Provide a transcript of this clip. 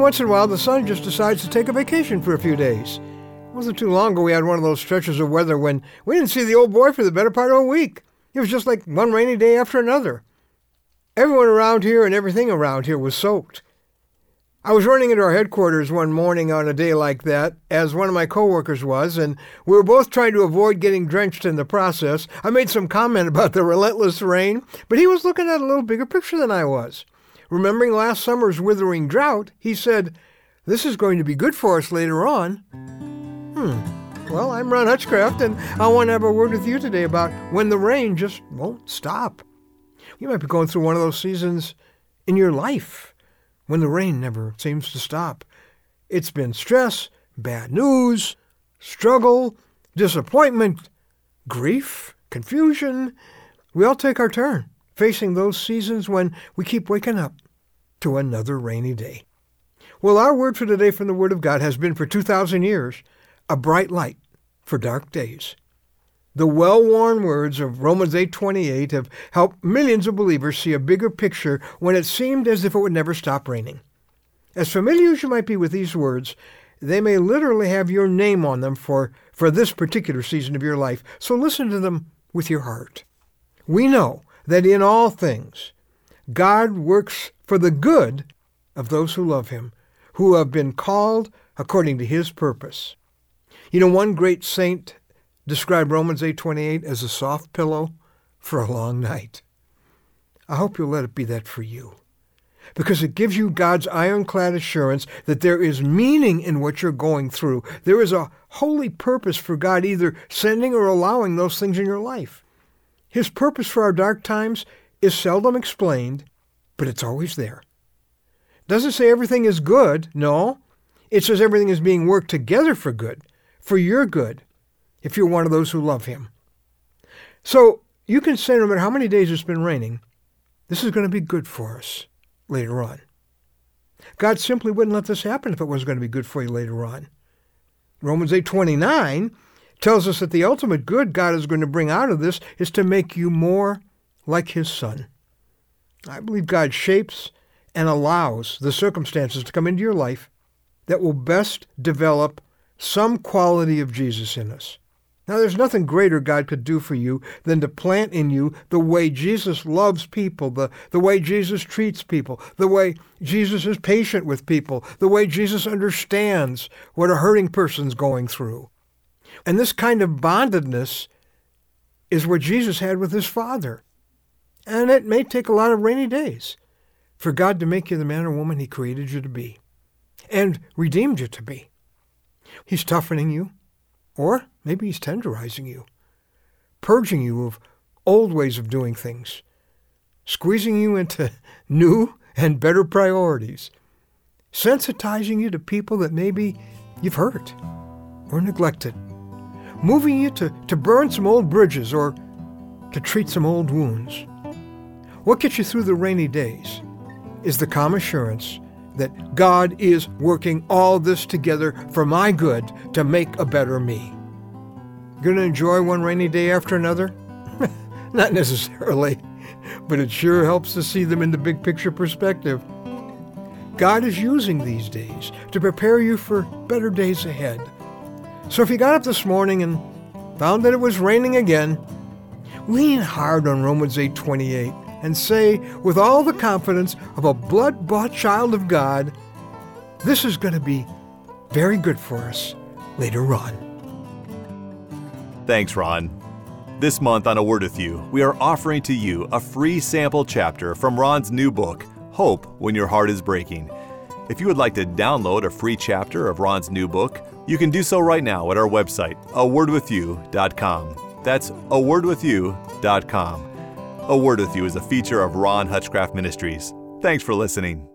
once in a while, the sun just decides to take a vacation for a few days. It wasn't too long ago we had one of those stretches of weather when we didn't see the old boy for the better part of a week. It was just like one rainy day after another. Everyone around here and everything around here was soaked. I was running into our headquarters one morning on a day like that, as one of my coworkers was, and we were both trying to avoid getting drenched in the process. I made some comment about the relentless rain, but he was looking at a little bigger picture than I was. Remembering last summer's withering drought, he said, "This is going to be good for us later on." Well, I'm Ron Hutchcraft, and I want to have a word with you today about when the rain just won't stop. You might be going through one of those seasons in your life when the rain never seems to stop. It's been stress, bad news, struggle, disappointment, grief, confusion. We all take our turn facing those seasons when we keep waking up to another rainy day. Well, our word for today from the Word of God has been for 2,000 years, a bright light for dark days. The well-worn words of Romans 8:28 have helped millions of believers see a bigger picture when it seemed as if it would never stop raining. As familiar as you might be with these words, they may literally have your name on them for this particular season of your life, so listen to them with your heart. We know that in all things, God works for the good of those who love Him, who have been called according to His purpose. You know, one great saint described Romans 8:28 as a soft pillow for a long night. I hope you'll let it be that for you, because it gives you God's ironclad assurance that there is meaning in what you're going through. There is a holy purpose for God either sending or allowing those things in your life. His purpose for our dark times is seldom explained, but it's always there. It doesn't say everything is good, no. It says everything is being worked together for good, for your good, if you're one of those who love Him. So you can say no matter how many days it's been raining, this is going to be good for us later on. God simply wouldn't let this happen if it wasn't going to be good for you later on. Romans 8:29 tells us that the ultimate good God is going to bring out of this is to make you more like His Son. I believe God shapes and allows the circumstances to come into your life that will best develop some quality of Jesus in us. Now, there's nothing greater God could do for you than to plant in you the way Jesus loves people, the way Jesus treats people, the way Jesus is patient with people, the way Jesus understands what a hurting person's going through. And this kind of bondedness is what Jesus had with His Father. And it may take a lot of rainy days for God to make you the man or woman He created you to be and redeemed you to be. He's toughening you, or maybe He's tenderizing you, purging you of old ways of doing things, squeezing you into new and better priorities, sensitizing you to people that maybe you've hurt or neglected, moving you to burn some old bridges or to treat some old wounds. What gets you through the rainy days is the calm assurance that God is working all this together for my good to make a better me. Going to enjoy one rainy day after another? Not necessarily, but it sure helps to see them in the big picture perspective. God is using these days to prepare you for better days ahead. So if you got up this morning and found that it was raining again, lean hard on Romans 8:28 and say, with all the confidence of a blood-bought child of God, this is going to be very good for us later on. Thanks, Ron. This month on A Word With You, we are offering to you a free sample chapter from Ron's new book, Hope When Your Heart Is Breaking. If you would like to download a free chapter of Ron's new book, you can do so right now at our website, awordwithyou.com. That's awordwithyou.com. A Word With You is a feature of Ron Hutchcraft Ministries. Thanks for listening.